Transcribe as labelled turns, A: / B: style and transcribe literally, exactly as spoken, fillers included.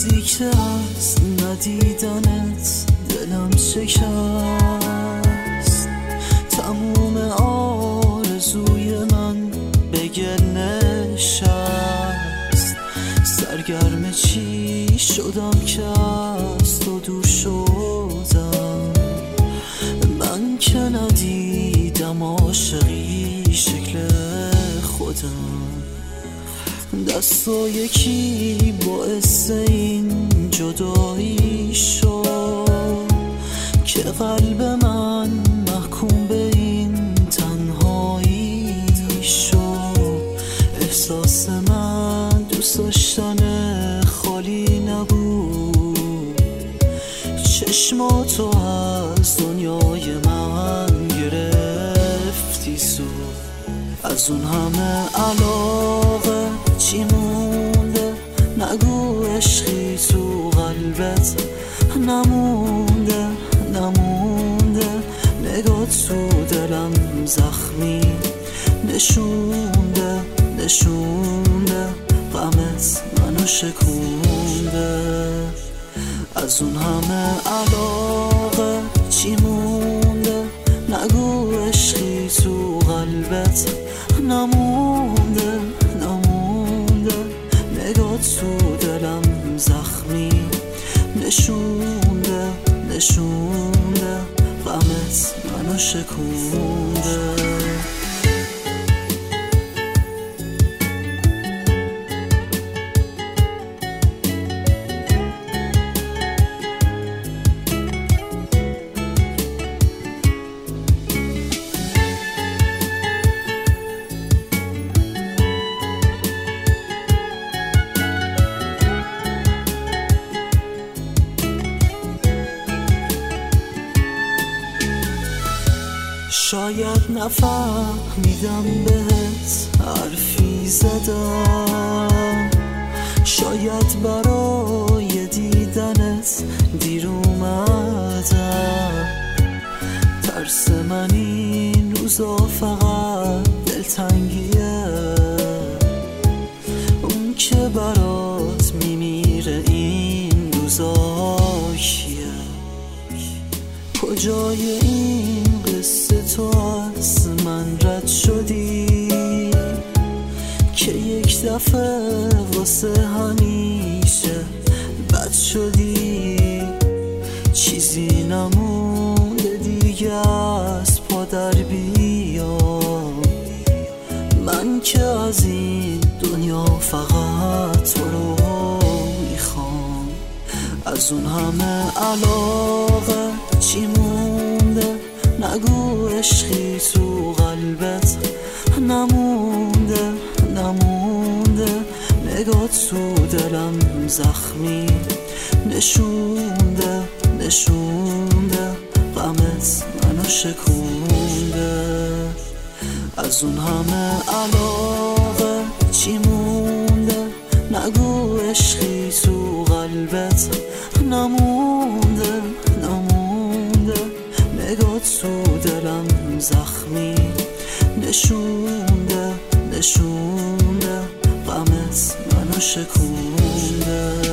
A: نزدیک هست ندیدنت دلم شکست. تموم آرزوی من به گل نشست. سرگرم چی شدم که از تو دور شدم. من که ندیدم عاشقی شکل خودم. دستا یکی باعث این جدایی شد که قلب من محکوم به این تنهایی شد. احساس من دوست داشتن خالی نبود. چشماتو از دنیای من گرفتی سو. از اون همه علاقه چی مونده؟ نگو عشقی تو قلبت نمونده نمونده. نگاه تو دلم زخمی نشونده نشونده. غمت منو شکونده. از اون همه علاقه چی مونده؟ نگو عشقی تو قلبت نمونده نمونده. نگاه تو دلم زخمی نشونده نشونده. غمت منو شکونده. شاید نفهمیدم بهت حرفی زدم. شاید برای دیدنت دیر اومدم. ترس من این روزا فقط دلتنگیه. اون که برات میمیره این روزا کیه؟ کجای این قصه تو از من رد شدی که یک دفعه واسه همیشه بد شدی؟ چیزی نمونده دیگه از پا در بیام. من که از این دنیا فقط تو رو میخوام. از اون همه علاقه چی مونده؟ نگو عشقی تو قلبت نمونده نمونده. نگاه تو دلم زخمی نشونده نشونده. غمت منو شکونده. از اون همه علاقه چی مونده؟ نگو عشقی تو قلبت نمونده نمونده. نگاه تو دلم زخمی نشونده نشونده. غمت منو شکونده.